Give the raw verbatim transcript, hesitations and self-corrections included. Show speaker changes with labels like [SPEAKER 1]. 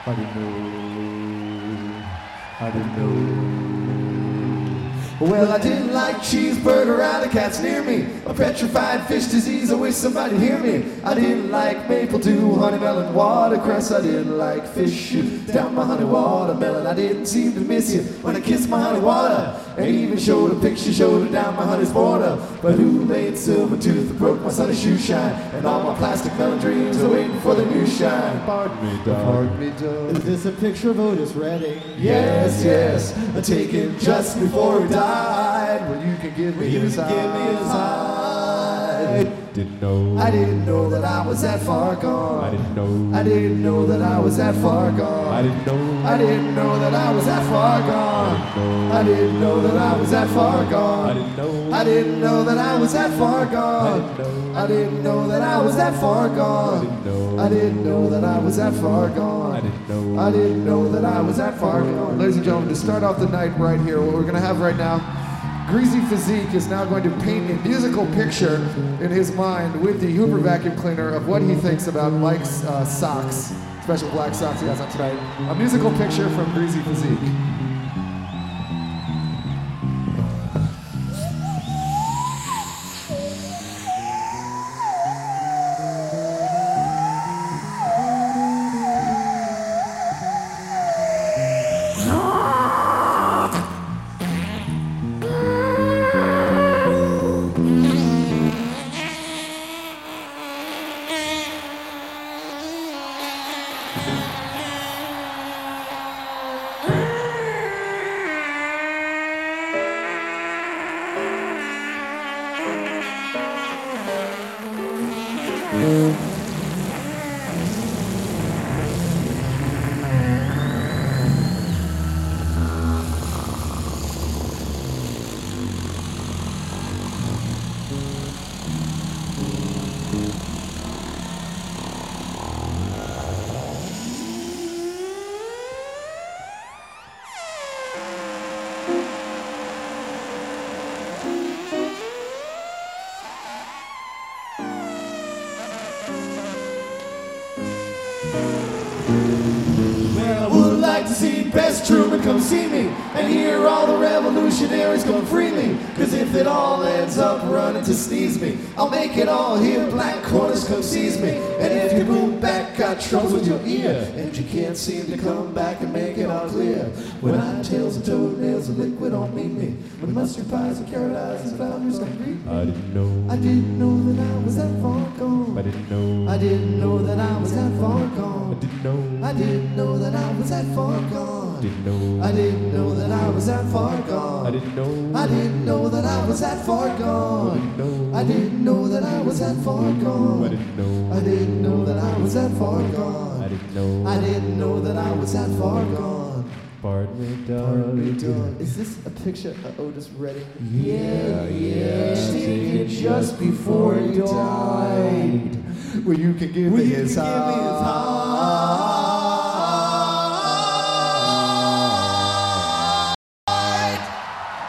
[SPEAKER 1] I didn't know. I didn't know. Well, I didn't like cheeseburger out of cats near me. A petrified fish disease, I wish somebody'd hear me. I didn't like maple dew, honey melon, watercress. I didn't like fish shoot down my honey watermelon. I didn't seem to miss you when I kissed my honey water. And even showed a picture, showed it down my honey's border. But who laid silver tooth that broke my sunny shoe shine? And all my plastic melon dreams are waiting for the new shine.
[SPEAKER 2] Pardon me, dog.
[SPEAKER 1] Pardon me, dog.
[SPEAKER 2] Is this a picture of Otis Redding?
[SPEAKER 1] Yes, yes, I take it just before he died. Well, you can give me
[SPEAKER 2] You
[SPEAKER 1] his
[SPEAKER 2] can give me his
[SPEAKER 1] hide.
[SPEAKER 2] Didn't know.
[SPEAKER 1] I didn't know that I was that far gone.
[SPEAKER 2] I didn't know.
[SPEAKER 1] I didn't know that I was that far gone.
[SPEAKER 2] I didn't know.
[SPEAKER 1] I didn't know that I was that far gone. I didn't know that I was that far gone.
[SPEAKER 2] I didn't know.
[SPEAKER 1] I didn't know that I was that far gone.
[SPEAKER 2] I didn't know.
[SPEAKER 1] I didn't know that I was that far gone. I didn't know that I was that far gone.
[SPEAKER 2] I didn't know.
[SPEAKER 1] I didn't know that I was that far gone. Ladies and gentlemen, to start off the night right here, what we're going to have right now, Greasy Physique is now going to paint a musical picture in his mind with the Hoover vacuum cleaner of what he thinks about Mike's uh, socks, special black socks he has on tonight. A musical picture from Greasy Physique. Best Truman, come see me and hear all the revolutionaries come free me. Cause if it all ends up running to sneeze me, I'll make it all here, black corners come seize me. And if your boom back got trouble with your ear and you can't seem to come back and make it all clear, when I tails and toenails and liquid on me, me when mustard pies and carrot eyes and flounders come greet me.
[SPEAKER 2] I didn't know.
[SPEAKER 1] I didn't know that I was that far gone.
[SPEAKER 2] I didn't know.
[SPEAKER 1] I didn't know that I was that far gone.
[SPEAKER 2] I didn't know.
[SPEAKER 1] I didn't know that I was that far gone.
[SPEAKER 2] Didn't know.
[SPEAKER 1] I didn't know that I was that far gone.
[SPEAKER 2] I didn't know.
[SPEAKER 1] I didn't know that I was that far gone. I didn't know that I was that far gone.
[SPEAKER 2] I didn't know.
[SPEAKER 1] I didn't know that I was that far gone.
[SPEAKER 2] I didn't know.
[SPEAKER 1] I didn't know that I was that far gone.
[SPEAKER 2] Pardon me, dog.
[SPEAKER 1] Pardon me, dog. Is this a picture of Otis Redding?
[SPEAKER 2] Yeah, yeah.
[SPEAKER 1] Taken just before he died. Well, you can give me his heart.